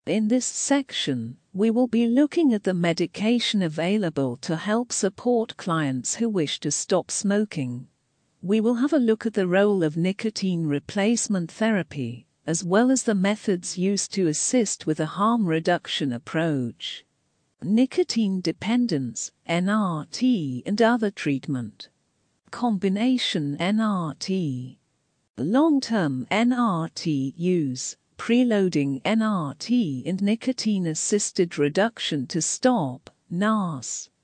In this section, we will be looking at the medication available to help support clients who wish to stop smoking. We will have a look at the role of nicotine replacement therapy, as well as the methods used to assist with a harm reduction approach. Nicotine dependence, NRT, and other treatment. Combination NRT. Long-term NRT use, preloading NRT and nicotine-assisted reduction to stop, NAS.